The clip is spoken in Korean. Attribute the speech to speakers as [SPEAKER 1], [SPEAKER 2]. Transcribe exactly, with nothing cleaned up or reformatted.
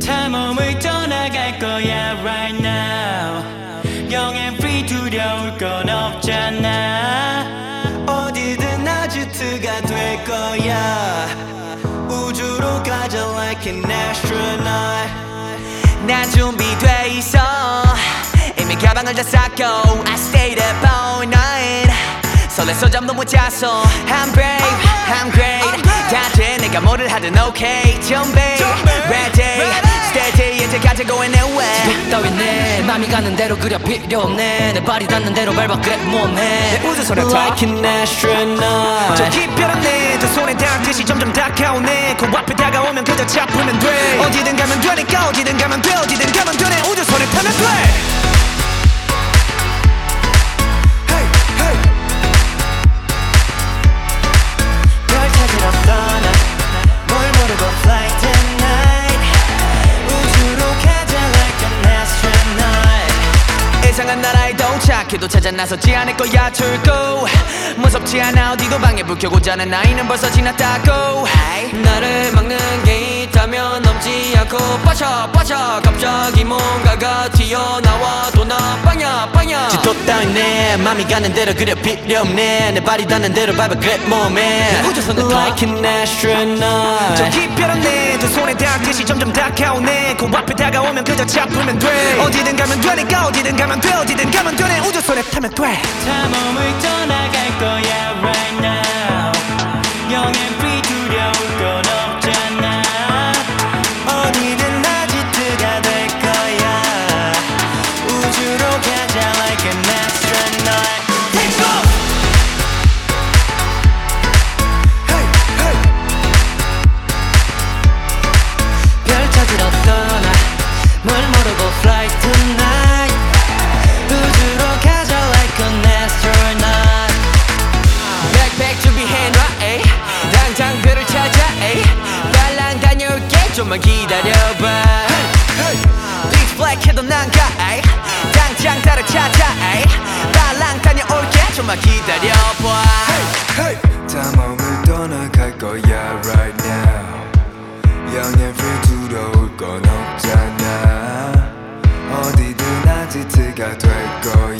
[SPEAKER 1] 다 몸을 떠나갈 거야 right now. 영앤 free 두려울 건 없잖아. 어디든 아지트가 될 거야. 우주로 가자 like an astronaut. 난 준비돼 있어. 이미 가방을 다 쌌고 I stayed up all night. 설레서 잠도 못 잤어. I'm brave, I'm great. 다들 내가 뭐를 하든 okay. 준비, ready, steady. 이제 가자고 해 내 way.
[SPEAKER 2] 지도 따윈 내 맘이 가는 대로 그려 필요 없네. 내 발이 닿는 대로 밟아 그래 몸에
[SPEAKER 1] 내 우주선에 like an astronaut.
[SPEAKER 3] 저 깊이란 내두 손에 닿듯이 점점 다가오네. 코앞에 다가오면 그저 잡으면 돼. 어디든 가면 되니까 어디든 가면 돼. 어디든 가면 되네. 우주선에 타면 돼.
[SPEAKER 1] 이상한 나라에 도착해도 찾아 나서지 않을 거야 출구. 무섭지 않아 어디도 방에 불 켜고 자는 나이는 벌써 지났다고.
[SPEAKER 2] 나를 막는 게 있다면 넘지 않고 빠져 빠져. 갑자기 뭔가가 튀어나와 또 나 빵야 빵야.
[SPEAKER 1] 지도 따윈 내 맘이 가는 대로 그려 필요 없네. 내 발이 닿는 대로 밟아 그래 몸에
[SPEAKER 2] 우주선에
[SPEAKER 1] like an astronaut.
[SPEAKER 3] 저 깊이란 내두 손에 닿듯이 점점 다가오네. 코앞에 다가오면 그저 잡으면 돼. 어디든 가면 되니까 어디든 가면 돼. 어디든 가면 되네. 우주선에 타면 돼.
[SPEAKER 1] 다 몸을 떠나갈 거야 right now. 영앤 free 두려울 건 없잖아. 어디든 아지트가 될 거야. 우주로 가자 like an astronaut.
[SPEAKER 3] Take off! Hey, hey.
[SPEAKER 2] 별 찾으러 떠나 뭘 모르고 fly tonight.
[SPEAKER 1] 우주로 가자 like an astronaut.
[SPEAKER 2] 백팩 준비해놔 에이. 당장 별을 찾아 에이. 빨랑 다녀올게 좀만 기다려봐.
[SPEAKER 1] Big black 해도 난 가 에이. 당장 나를 찾아 에이. 빨랑 다녀올게 좀만 기다려봐.
[SPEAKER 4] Hey, 다 몸을 떠나갈 거야 right now. 영앤 free 두려울 건 없잖아. 어디든 아지트가 될 거야.